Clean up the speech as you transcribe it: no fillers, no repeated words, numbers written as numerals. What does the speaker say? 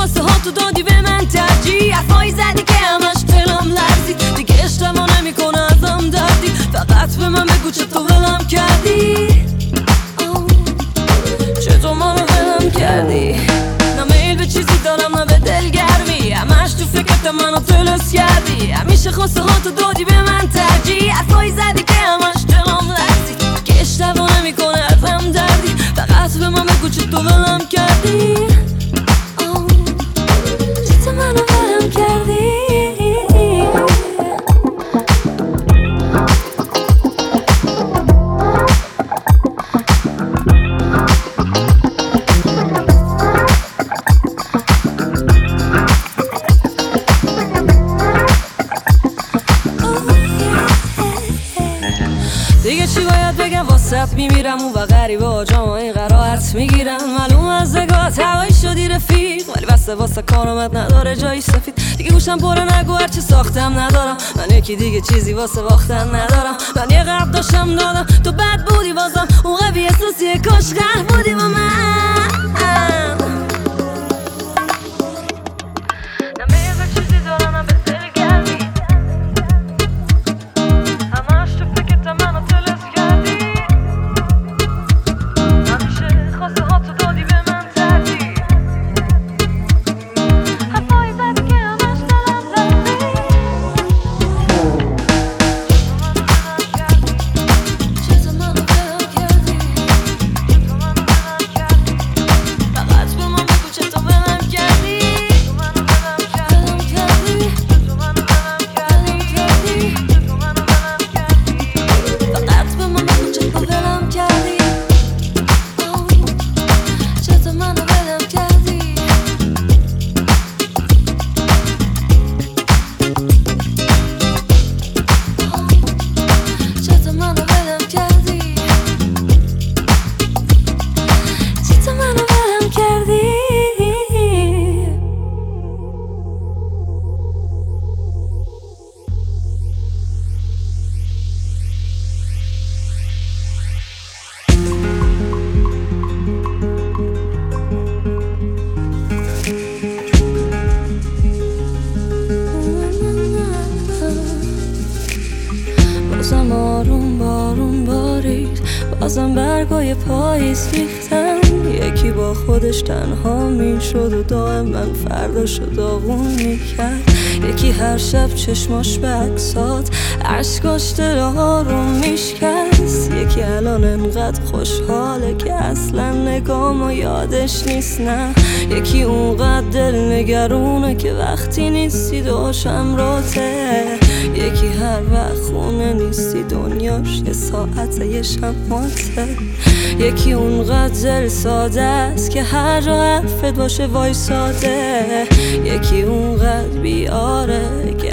خواسته ها تو دادی به من ترجیح، حرفایی زدی که همش دلم لرزید، دیگه اشتباه نمیکنه ازم دردی، فقط به من بگو چطور ولم کردی، چطور منو ولم کردی. نه میل به چیزی دارم نه به دلگرمی، همش تو فکرت منو تلس کردی، همیشه خواسته ها تو دادی به من ترجیح، حرفایی زدی که همش دلم لرزید، که اشتباه نمیکنه ازم دردی، فقط به من بگو چطور ولم کردی، چطور منو ولم کردی. دیگه چی باید بگم واسط میمیرم اون و غریبه ها جامعه قرائت میگیرم، معلوم از نگاهت هوایی شدی رفیق، ولی بسته واسه کارامت نداره جایی سفید، دیگه گوشم پره نگو هرچی ساختم ندارم، من یکی دیگه چیزی واسه باختن ندارم، من یه قبل داشتم دادم تو بد بودی بازم اون قوی احساسیه کاش قهر بودی با من. بازم آروم بارون بارید، بازم برگای پاییز ریختن، یکی با خودش تنها میشد و دائم من فرداشو داغون میکرد، یکی هر شب چشماش به عکسات عشقاش دل آروم میشکست، یکی الان انقدر خوشحاله که اصلا نگامو یادش نیست، نه یکی اونقدر دل نگرونه که وقتی نیستی داشم راته، یکی هر وقت خونه نیستی دنیاش یه ساعته یه شماته، یکی اونقدر دل ساده است که هر جا حرفت باشه وایساده، یکی اونقدر بیاره که